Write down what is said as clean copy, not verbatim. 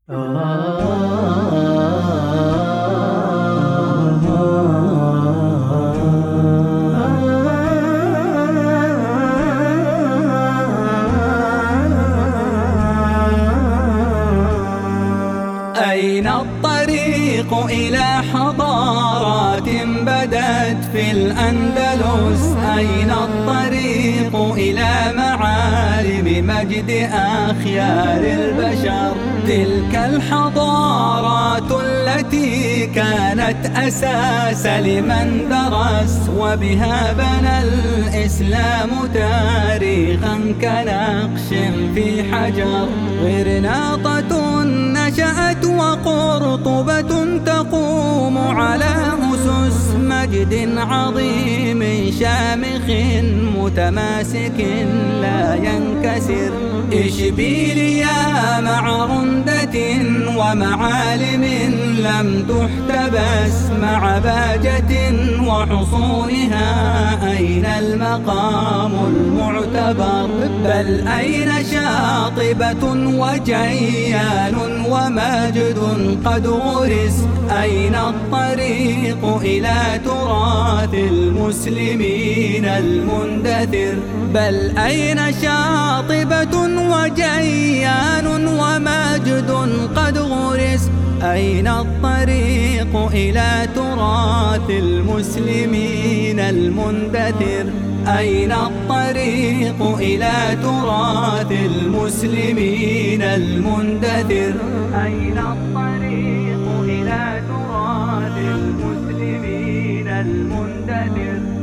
أين الطريق إلى حضارات بدت في الأندلس؟ أين الطريق إلى معالم مجد أخيار البشر؟ تلك الحضارات التي كانت أساس لمن درس، وبها بنى الإسلام تاريخا كنقش في حجر. غرناطة نشأت وقرطبة تقوم على أسس مجد عظيم شامخ متماسك لا ينكسر. إشبيلية مع رندة ومعالم لم تحتبس، مع باجة وحصونها أين المقام المعتبر؟ بل أين شاطبة وجيان وماجد قد غرس؟ أين الطريق إلى تراث المسلمين المندثر؟ بل أين شاطبة وجيان وماجد قد غرس؟ أين الطريق إلى تراث المسلمين المندثر؟ أين الطريق إلى تراث المسلمين المندثر؟ أين الطريق إلى تراث المسلمين المندثر؟